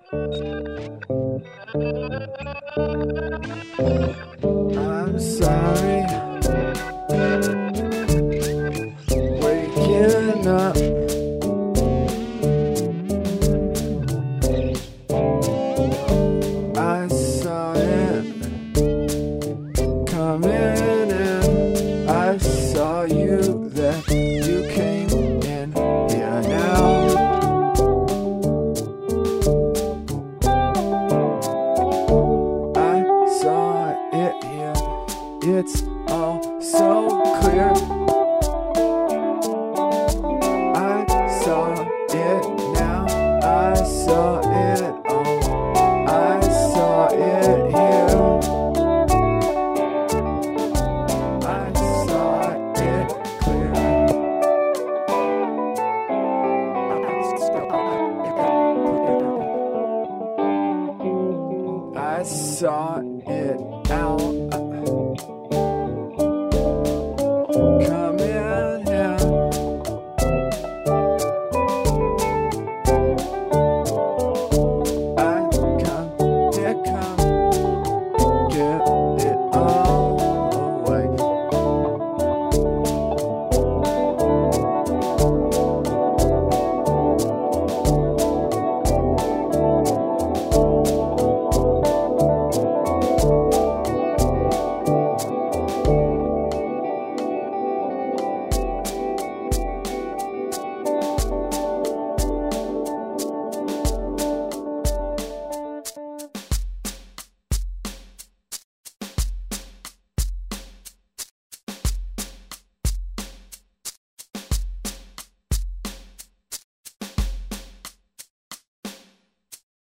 I'm sorry, waking up. I saw it coming in. I saw you there. You came in here now. I saw it here. It's all so clear. I saw it now. I saw it all. I saw it here. I saw it clear. I saw it out.